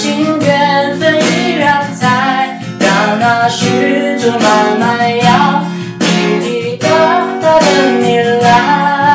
情缘分依然在，让那虚竹慢慢摇，滴滴答答等你来。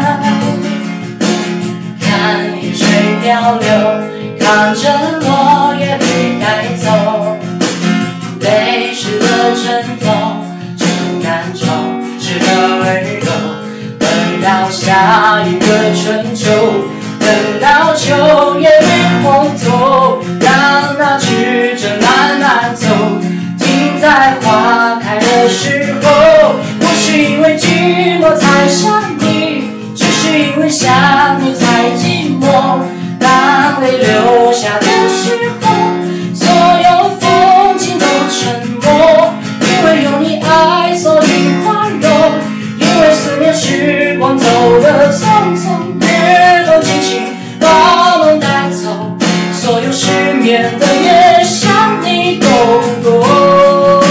看雨水漂流，看着落叶被带走，泪湿了枕头，只难抽，湿了温柔。等到下一个春秋，等到秋叶绿红透，让那曲折慢慢走，停在花开的时候。不是因为寂寞才想你，只是因为想你才寂寞。当泪流下的时候，所有风景都沉默。因为有你爱，所以宽容。因为思念时光走得匆匆，别都尽情把梦带走。所有失眠的夜，想你共过。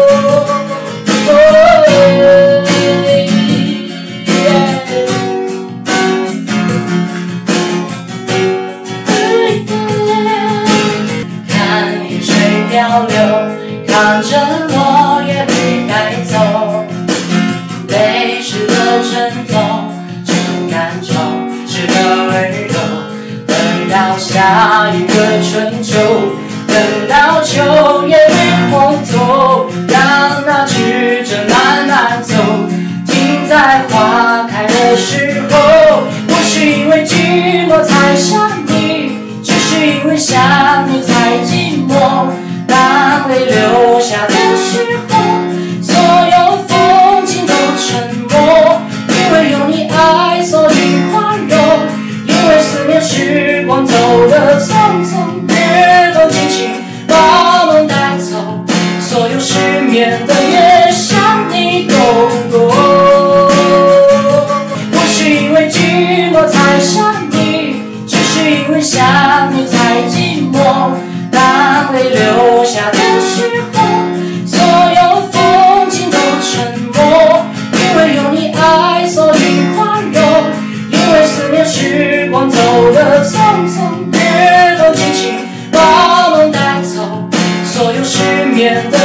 看雨水漂流，看着落叶被带走，泪湿了枕头，只难抽，湿了温柔。等到下一个春秋，等到秋叶绿红透，让那曲折慢慢走，停在花开的时候。不是因为寂寞才想你，只是因为想你才寂寞。当泪流下的时候，所有风景都沉默。因为有你爱，所以宽容。因为思念时光走得匆匆，别都尽情把梦带走。所有失眠的夜，想你共过。不是因为寂寞才想你，只是因为想你才寂寞。当泪流下的时候，所有风景都沉默。因为有你爱，所以宽容。因为思念时光走得匆匆，别都尽情把梦带走。所有失眠的